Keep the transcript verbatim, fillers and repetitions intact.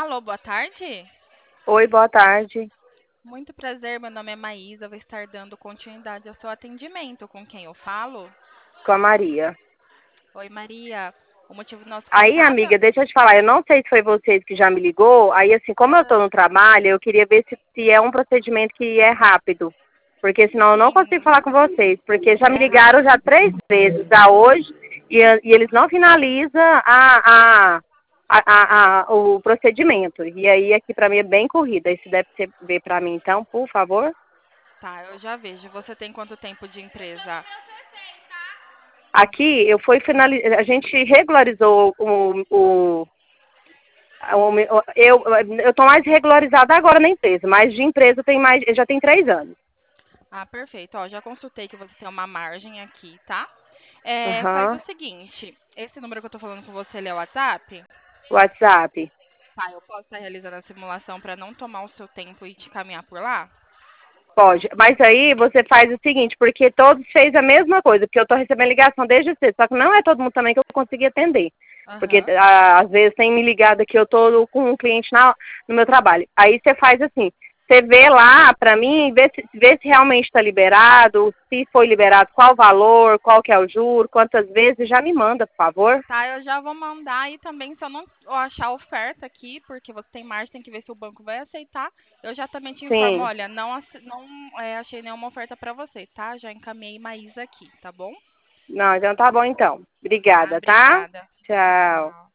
Alô, boa tarde. Oi, boa tarde. Muito prazer, meu nome é Maísa. Vou estar dando continuidade ao seu atendimento. Com quem eu falo? Com a Maria. Oi, Maria. O motivo do nosso Aí, contato é... amiga, deixa eu te falar, eu não sei se foi vocês que já me ligou, aí assim, como eu tô Ah, no trabalho, eu queria ver se, se é um procedimento que é rápido, porque senão eu não consigo sim, falar com vocês, porque já me é ligaram já rápido. três vezes já hoje, e, e eles não finalizam a, a, a, a- a- o procedimento, e aí aqui pra mim é bem corrida, aí se deve ser, ver pra mim então, por favor. Tá, eu já vejo. Você tem quanto tempo de empresa? Aqui eu fui finalizar, a gente regularizou o, o Eu eu estou mais regularizada agora na empresa, mas de empresa tem mais, já tem três anos. Ah, perfeito. Ó, já consultei que você tem uma margem aqui, tá? É, faz o Aham. seguinte. Esse número que eu tô falando com você, ele é o WhatsApp? WhatsApp. Tá, eu posso estar realizando a simulação para não tomar o seu tempo e te caminhar por lá? Pode. Mas aí você faz o seguinte, porque todos fez a mesma coisa, porque eu estou recebendo ligação desde cedo, só que não é todo mundo também que eu consegui atender. Porque Aham. ah, às vezes tem me ligado aqui, eu estou com um cliente na, no meu trabalho. Aí você faz assim, você vê lá para mim, vê se, vê se realmente está liberado, se foi liberado, qual o valor, qual que é o juro, quantas vezes, já me manda, por favor. Tá, eu já vou mandar e também se eu não achar oferta aqui, porque você tem margem, tem que ver se o banco vai aceitar. Eu já também te informo, Sim. olha, não, ace- não é, achei nenhuma oferta para você, tá? Já encaminhei Maísa aqui, tá bom? Não, então tá bom então. Tá, Obrigada, tá? obrigada. Tchau. Tchau.